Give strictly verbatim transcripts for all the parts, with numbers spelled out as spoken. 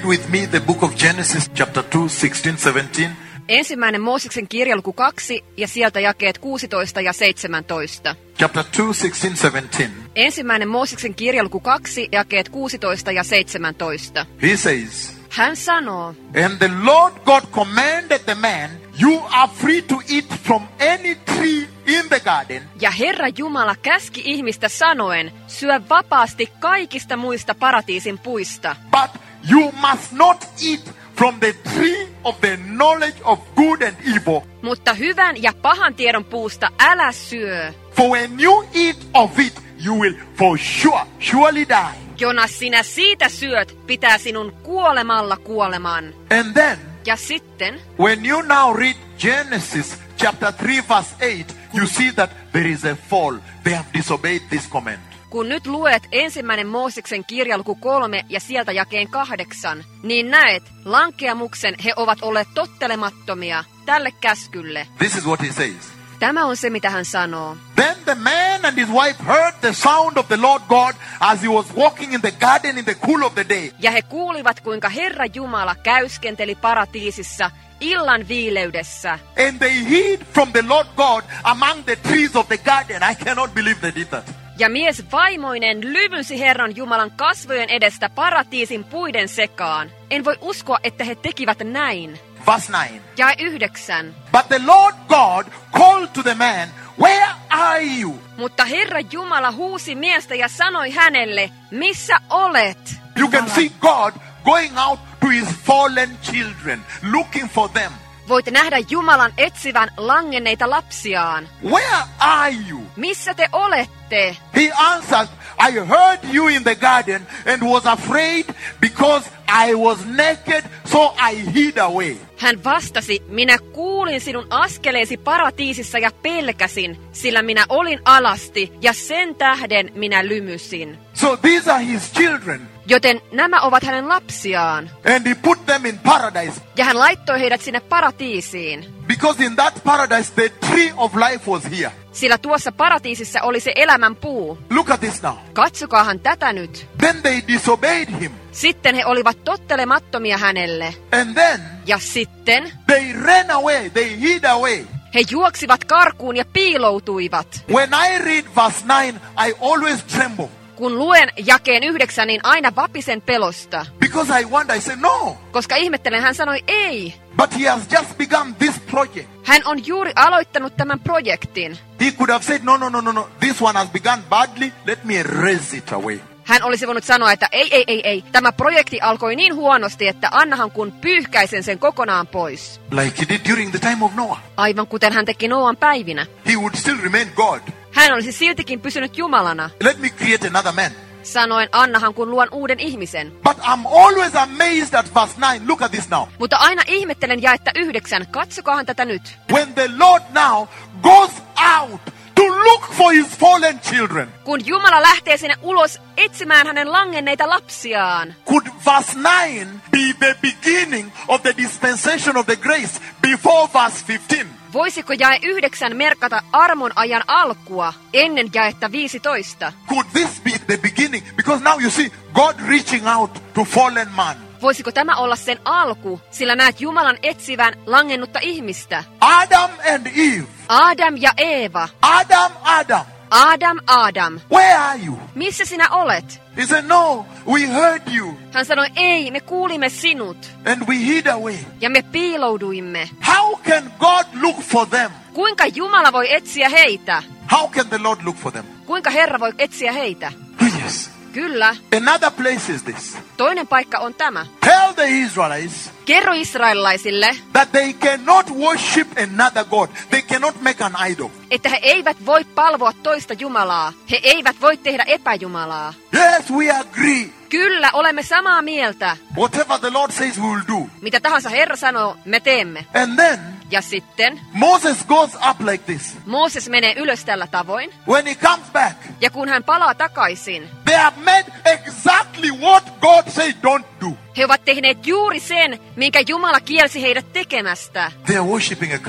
with me the book of Genesis chapter two, sixteen, seventeen. Ensimmäinen Mooseksen kirja luku kaksi ja sieltä jakeet kuusitoista ja seitsemäntoista. Chapter two, sixteen, seventeen. Ensimmäinen Mooseksen kirja luku kaksi jakeet kuusitoista ja seitsemäntoista. He says, Hän sanoo, and the Lord God commanded the man, you are free to eat from any tree in the garden. ja Herra Jumala käski ihmistä sanoen, syö vapaasti kaikista muista paratiisin puista, But you must not eat from the tree of the knowledge of good and evil. mutta hyvän ja pahan tiedon puusta älä syö. For when you eat of it, you will for sure, surely die. Jonas, sinä siitä syöt, pitää sinun kuolemalla kuoleman. And then, Ja sitten, when you now read Genesis chapter three, verse eight, you see that there is a fall. They have disobeyed this command. kun nyt luet ensimmäinen Mooseksen kirja luku kolme ja sieltä jakeen kahdeksan, niin näet, lankeamuksen he ovat olleet tottelemattomia tälle käskylle. This is what he says. Tämä on se, mitä hän sanoo. Then the man and his wife heard the sound of the Lord God as he was walking in the garden in the cool of the day. Ja he kuulivat, kuinka Herra Jumala käyskenteli paratiisissa illan viileydessä. And they hid from the Lord God among the trees of the garden. I cannot believe they did that. Ja mies vaimoinen lyvynsi Herran Jumalan kasvojen edestä paratiisin puiden sekaan. En voi uskoa, että he tekivät näin. Verse nine. Ja yhdeksän. But the Lord God called to the man, where are you? Mutta Herra Jumala huusi miestä ja sanoi hänelle, missä olet? You can see God going out to his fallen children, looking for them. Voit nähdä Jumalan etsivän langenneita lapsiaan. Where are you? Missä te olette? He answered, I heard you in the garden and was afraid because I was naked, so I hid away. Hän vastasi, minä kuulin sinun askeleesi paratiisissa ja pelkäsin, sillä minä olin alasti ja sen tähden minä lymysin. So these are his children. Joten nämä ovat hänen lapsiaan. And he put them in paradise. Ja hän laittoi heidät sinne paratiisiin. Because in that paradise the tree of life was here. Sillä tuossa paratiisissa oli se elämän puu. Look at this now. Katsokaahan tätä nyt. Then they disobeyed him. Sitten he olivat tottelemattomia hänelle. And then Ja sitten they ran away. They hid away. he juoksivat karkuun ja piiloutuivat. When I read verse nine, I always tremble. Kun luen jakeen yhdeksän, niin aina vapisen pelosta. Because I wonder, I say, no. Koska ihmettelen, hän sanoi ei. But he has just begun this project. Hän on juuri aloittanut tämän projektin. He could have said, no, no, no, no, no. This one has begun badly. Let me erase it away. Hän olisi voinut sanoa, että ei, ei, ei, ei. Tämä projekti alkoi niin huonosti, että annahan kun pyyhkäisen sen kokonaan pois. Like he did during the time of Noah. Aivan kuten hän teki Noan päivinä. He would still remain God. Hän olisi siltikin pysynyt Jumalana. Let me create another man. Sanoen, annahan kun luon uuden ihmisen. But I'm always amazed at verse nine. Look at this now. Mutta aina ihmettelen jaetta yhdeksän. Katsokaahan tätä nyt. When the Lord now goes out to look for his fallen children. Kun Jumala lähtee sinne ulos etsimään hänen langenneita lapsiaan. Could verse nine be the beginning of the dispensation of the grace before verse fifteen? Voisiko jae yhdeksän merkata armon ajan alkua ennen jaetta viisitoista? Could this be the beginning? Because now you see God reaching out to fallen man. Voisiko tämä olla sen alku, sillä näet Jumalan etsivän langennutta ihmistä? Adam and Eve. Adam ja Eeva. Adam, Adam. Adam, Adam. Where are you? Missä sinä olet? He said, no, we heard you. Hän sanoi, ei, me kuulimme sinut. And we hid away. Ja me piilouduimme. How can God look for them? Kuinka Jumala voi etsiä heitä? How can the Lord look for them? Kuinka Herra voi etsiä heitä? Oh, yes. Kyllä. Another place is this. Toinen paikka on tämä. Tell the Israelites Kerro israelilaisille, that they cannot worship another God. They cannot make an idol. että he eivät voi palvoa toista Jumalaa. He eivät voi tehdä epäjumalaa. Yes, we agree. Kyllä, olemme samaa mieltä. Whatever the Lord says, we will do. Mitä tahansa Herra sanoo, me teemme. And then Ja sitten Moses goes up like this. Mooses menee ylös tällä tavoin. When he comes back, Ja kun hän palaa takaisin, they have made exactly what God said don't do. he ovat tehneet juuri sen, minkä Jumala kielsi heidät tekemästä. They are worshipping a calf.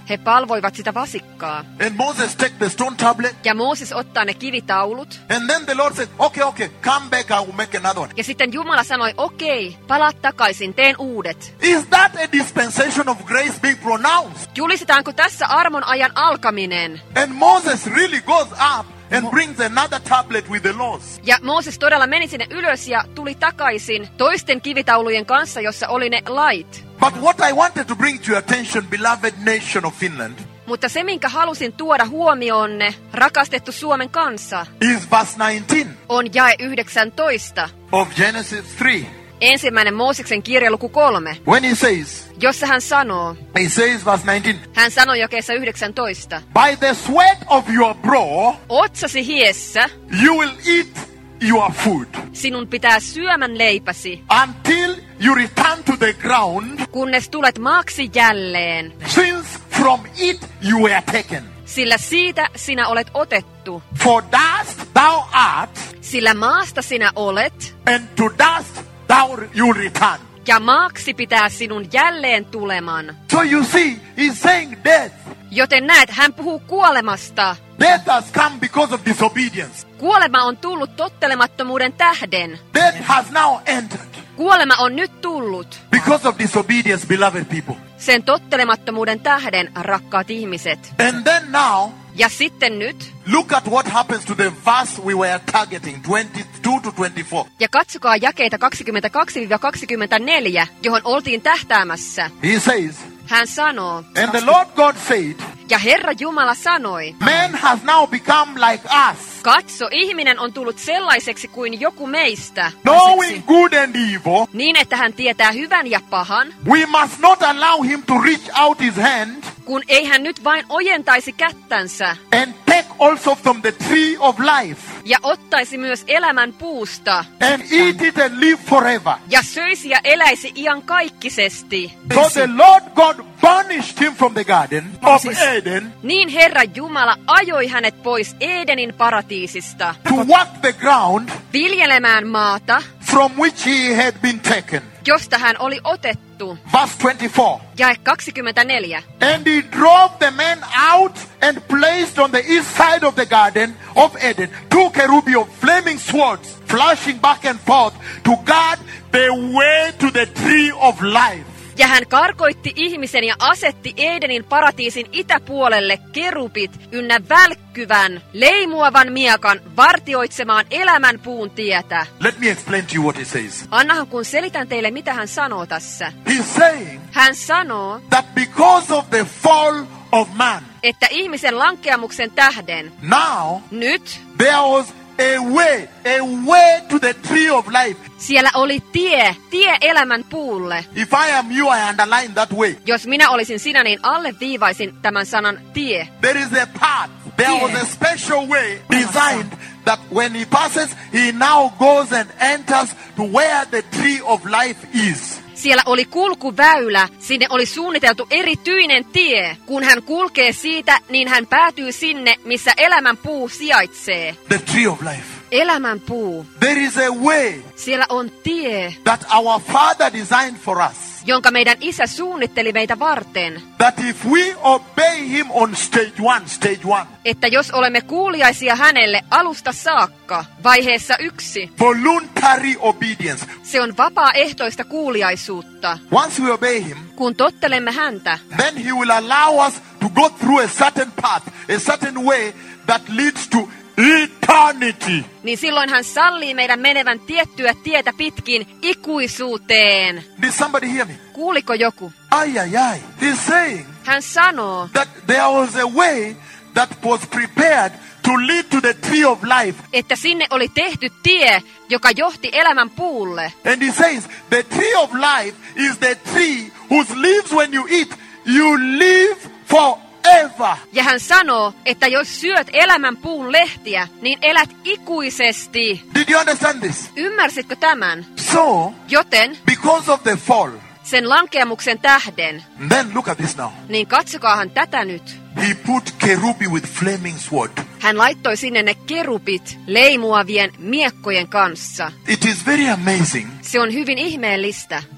He palvoivat sitä vasikkaa. And Moses take the stone tablet. Ja Mooses ottaa ne kivitaulut. And then the Lord said, okay, okay, come back, I will make another one. Ja sitten Jumala sanoi, okei, palaa takaisin, teen uudet. Is that a dispensation of grace being pronounced? Julistetaanko tässä armon ajan alkaminen? And Moses really goes up and brings another tablet with the laws. Ja Mooses todella meni sinne ylös ja tuli takaisin toisten kivitaulujen kanssa, jossa oli ne lait. But what I wanted to bring to your attention, beloved nation of Finland, Mutta se, minkä halusin tuoda huomioonne, rakastettu Suomen kansa, is verse nineteen on jae yhdeksäntoista. of Genesis three. Ensimmäinen Mooseksen kirja luku kolme, When he says, jossa hän sanoo, he says verse nineteen, hän sanoi jakeessa yhdeksäntoista, by the sweat of your brow, otsasi hiessä, you will eat your food sinun pitää syömän leipäsi, until you return to the ground, kunnes tulet maaksi jälleen, since from it you were taken. sillä siitä sinä olet otettu. For dust thou art, Sillä maasta sinä olet, and to dust thou you return. ja maaksi pitää sinun jälleen tuleman. So you see, he's saying death. Joten näet, hän puhuu kuolemasta. Death has come because of disobedience. Kuolema on tullut tottelemattomuuden tähden. Death has now entered Kuolema on nyt tullut because of disobedience, beloved people. sen tottelemattomuuden tähden, rakkaat ihmiset. And then now, Ja sitten nyt, look at what happens to the verse we were targeting, twenty-two to twenty-four. ja katsokaa jakeita kaksikymmentäkaksi kaksikymmentäneljä, johon oltiin tähtäämässä. He says, Hän sanoo, and the Lord God said, ja Herra Jumala sanoi, man has now become like us, katso, ihminen on tullut sellaiseksi kuin joku meistä, knowing good and evil. niin että hän tietää hyvän ja pahan, We must not allow him to reach out his hand kun ei hän nyt vain ojentaisi kättänsä and take also from the tree of life ja ottaisi myös elämän puusta and eat it and live forever. ja söisi ja eläisi iankaikkisesti. So the Lord God banished him from the garden of Eden Niin Herra Jumala ajoi hänet pois Edenin paratiisista to walk the ground viljelemään maata, from which he had been taken. josta hän oli otettu. Verse twenty-four. Jae kaksikymmentäneljä. And he drove the man out and placed on the east side of the garden of Eden two cherubim of flaming swords, flashing back and forth to guard the way to the tree of life. Ja hän karkoitti ihmisen ja asetti Edenin paratiisin itäpuolelle kerubit ynnä välkkyvän, leimuavan miekan vartioitsemaan elämän puun tietä. Let me explain to you what he says. Annahan kun selitän teille, mitä hän sanoo tässä. He's saying Hän sanoo, that because of the fall of man, että ihmisen lankeamuksen tähden now nyt there was a way, a way to the tree of life. siellä oli tie, tie elämän puulle. If I am you, I underline that way. Jos minä olisin sinä, niin alleviivaisin tämän sanan tie. There is a path. There Yeah. was a special way designed that when he passes, he now goes and enters to where the tree of life is. Siellä oli kulkuväylä, sinne oli suunniteltu erityinen tie. Kun hän kulkee siitä, niin hän päätyy sinne, missä elämän puu sijaitsee. The tree of life. Elämän puu. There is a way Siellä on tie, that our Father designed for us. jonka meidän isä suunnitteli meitä varten. That if we obey him on stage one, stage one, Että jos olemme kuuliaisia hänelle alusta saakka, vaiheessa yksi, voluntary obedience. se on vapaaehtoista kuuliaisuutta. Once we obey him, Kun tottelemme häntä, then he will allow us to go through a certain path, a certain way that leads to eternity. niin silloin hän sallii meidän menevän tiettyä tietä pitkin ikuisuuteen. Did somebody hear me? Kuuliko joku? Ay, ay, ay. He's saying Hän sanoo, that there was a way that was prepared to lead to the tree of life. että sinne oli tehty tie, joka johti elämän puulle. And he says, the tree of life is the tree whose leaves when you eat, you live forever. Ja hän sanoo, että jos syöt elämän puun lehtiä, niin elät ikuisesti. Did you understand this? Ymmärsitkö tämän? So, Joten because of the fall, sen lankeamuksen tähden, then look at this now. niin katsokaahan tätä nyt. He put cherubim with flaming sword. Hän laittoi sinne ne kerubit leimuavien miekkojen kanssa. It is very amazing Se on hyvin ihmeellistä,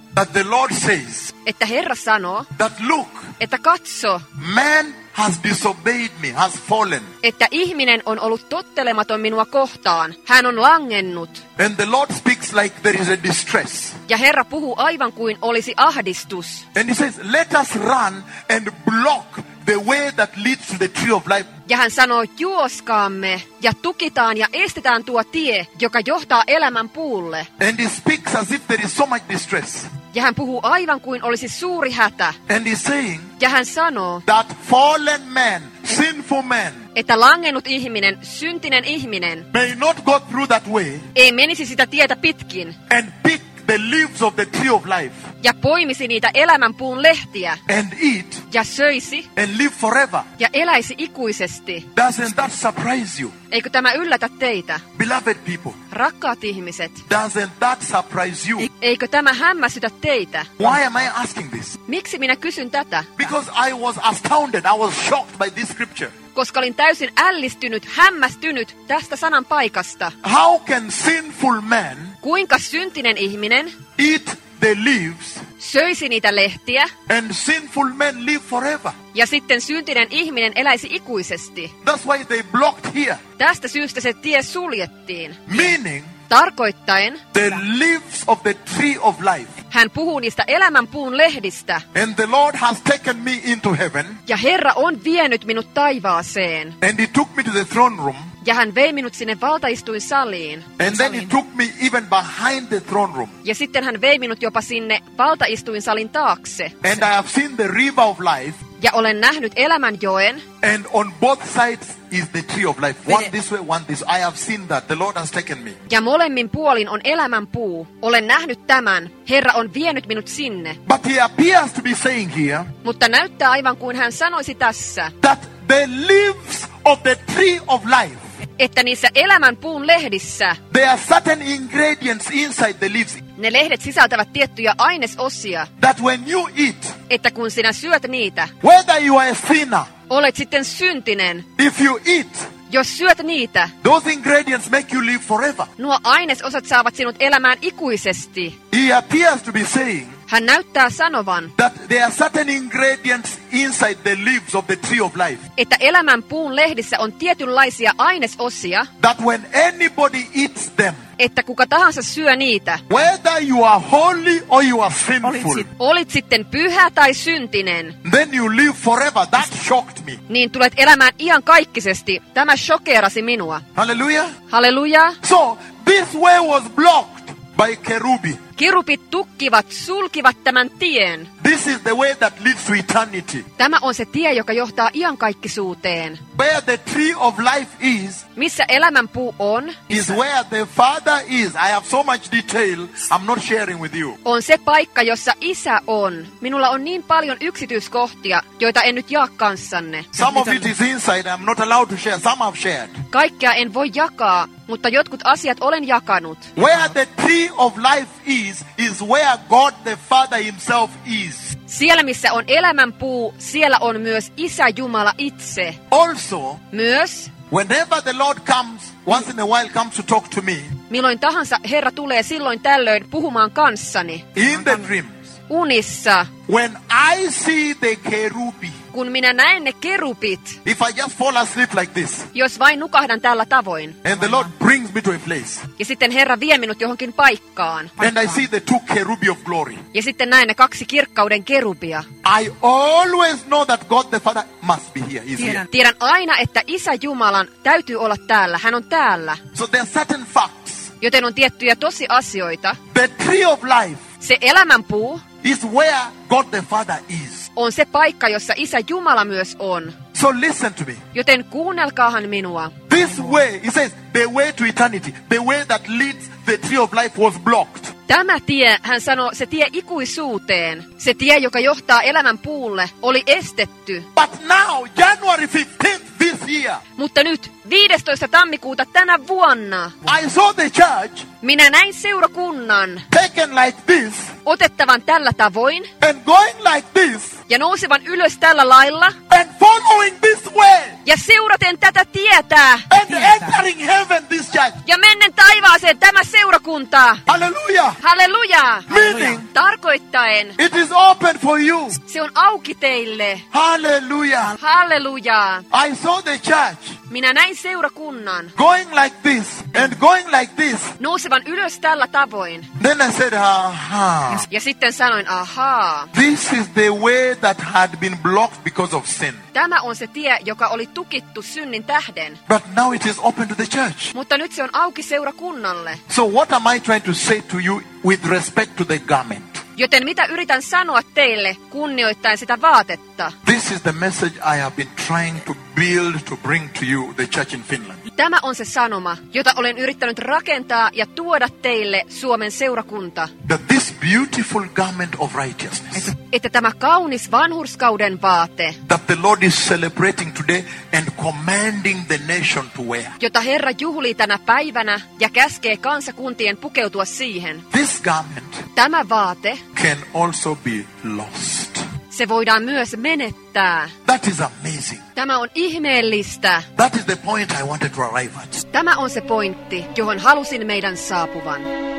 that the Lord says että Herra sanoo, that look, että katso, man has disobeyed me, has fallen. että ihminen on ollut tottelematon minua kohtaan. Hän on langennut. And the Lord speaks like there is a distress. Ja Herra puhuu aivan kuin olisi ahdistus. And he says, let us run and block the way that leads to the tree of life. Ja hän sanoo, juoskaamme ja tukitaan ja estetään tuo tie, joka johtaa elämän puulle. And he speaks as if there is so much distress. Ja hän puhuu aivan kuin olisi suuri hätä. And he's saying Ja hän sanoo, that fallen man, sinful man, että langennut ihminen, syntinen ihminen, may not go through that way ei menisi sitä tietä pitkin and pick the leaves of the tree of life ja poimisi niitä elämänpuun lehtiä and eat ja söisi and live forever. ja eläisi ikuisesti. Doesn't that surprise you? Eikö tämä yllätä teitä? Beloved people, Rakkaat ihmiset, doesn't that surprise you? eikö tämä hämmästytä teitä? Why am I asking this? Miksi minä kysyn tätä? Because I was astounded, I was shocked by this scripture. Koska olin täysin ällistynyt, hämmästynyt tästä sanan paikasta. How can sinful man Kuinka syntinen ihminen eat the leaves söisi niitä lehtiä and sinful men live forever? ja sitten syntinen ihminen eläisi ikuisesti? That's why they blocked here. Tästä syystä se tie suljettiin. Meaning, Tarkoittaen, the leaves of the tree of life. hän puhuu niistä elämänpuun lehdistä. And the Lord has taken me into heaven, Ja Herra on vienyt minut taivaaseen. and he took me to the throne room, Ja hän vei minut sinne valtaistuinsaliin. and then he took me even behind the throne room. Ja sitten hän vei minut jopa sinne valtaistuinsalin taakse. And I have seen the river of life, Ja olen nähnyt elämänjoen. and on both sides is the tree of life. One this way, one this. I have seen that. The Lord has taken me. Ja molemmin puolin on elämänpuu. Olen nähnyt tämän. Herra on vienyt minut sinne. But he appears to be saying here Mutta näyttää aivan kuin hän sanoisi tässä, that the leaves of the tree of life, että niissä elämänpuun lehdissä there are certain ingredients inside the leaves ne lehdet sisältävät tiettyjä ainesosia, that when you eat, että kun sinä syöt niitä, whether you are a sinner, olet sitten syntinen. if you eat, Jos syöt niitä, those ingredients make you live forever. nuo ainesosat saavat sinut elämään ikuisesti. He appears to be saying Hän näyttää sanovan, that there are certain ingredients inside the leaves of the tree of life että elämänpuun lehdissä on tietynlaisia ainesosia, that when anybody eats them, että kuka tahansa syö niitä, whether you are holy or you are sinful, olit sitten pyhä tai syntinen, then you live forever. That shocked me. niin tulet elämään iankaikkisesti. Tämä shokeerasi minua. Hallelujah. Halleluja. So this way was blocked by kerubi. Kirupit tukkivat, sulkivat tämän tien. This is the way that leads to eternity. Tämä on se tie, joka johtaa iankaikkisuuteen. Where the tree of life is, Missä elämänpuu on, is where the Father is. I have so much detail, I'm not sharing with you. on se paikka, jossa Isä on. Minulla on niin paljon yksityiskohtia, joita en nyt jaa kanssanne. Some of it is inside, I'm not allowed to share. Some I've shared. Kaikkea en voi jakaa, mutta jotkut asiat olen jakanut. Where the tree of life is, is where God the Father himself is. Siellä, missä on elämänpuu, siellä on myös Isä Jumala itse. Also, Myös, whenever the Lord comes, once in a while comes to talk to me, milloin tahansa Herra tulee silloin tällöin puhumaan kanssani, in the dreams, unissa, when I see the kerubi, kun minä näen ne kerupit, if I just fall asleep like this, jos vain nukahdan tällä tavoin, and the Lord brings me to a place, ja sitten Herra vie minut johonkin paikkaan, and I see the two kerubi of glory, ja sitten näen ne kaksi kirkkauden kerubia, I always know that God the Father must be here. He's here. tiedän aina, että Isä Jumalan täytyy olla täällä, hän on täällä, So there are certain facts. joten on tiettyjä tosiasioita. The tree of life Se elämänpuu is where God the Father is. on se paikka, jossa Isä Jumala myös on. So listen to me. Joten kuunnelkaahan minua. This way, he says, the way to eternity, the way that leads the tree of life was blocked. Tämä tie, hän sanoo, se tie ikuisuuteen, se tie, joka johtaa elämän puulle, oli estetty. But now, January fifteenth this year, Mutta nyt, viidestoista tammikuuta tänä vuonna, I saw the church Minä näin seurakunnan taken like this otettavan tällä tavoin and going like this ja nousevan ylös tällä lailla and following this way ja seuraten tätä tietää and entering heaven this church. ja mennen taivaaseen tämä seurakuntaa. Hallelujah. Halleluja! Meaning Tarkoittaen, it is open for you. se on auki teille. Hallelujah. Halleluja! I saw the church Minä näin seurakunnan going like this and going like this. nousevan ylös tällä tavoin. Then I said, aha. Ja sitten sanoin, ahaa, This is the way that had been blocked because of sin. tämä on se tie, joka oli tukittu synnin tähden. But now it is open to the church. Mutta nyt se on auki seurakunnalle. So what am I trying to say to you with respect to the garment? Joten mitä yritän sanoa teille kunnioittaen sitä vaatetta? This is the message I have been trying to build to bring to you, the church in Finland. Tämä on se sanoma, jota olen yrittänyt rakentaa ja tuoda teille, Suomen seurakunta. That this beautiful garment of righteousness Että tämä kaunis vanhurskauden vaate, that the Lord is celebrating today and commanding the nation to wear. jota Herra juhlii tänä päivänä ja käskee kansakuntien pukeutua siihen. This garment Tämä vaate, can also be lost. se voidaan myös menettää. That is amazing. Tämä on ihmeellistä. That is the point I wanted to arrive at. Tämä on se pointti, johon halusin meidän saapuvan.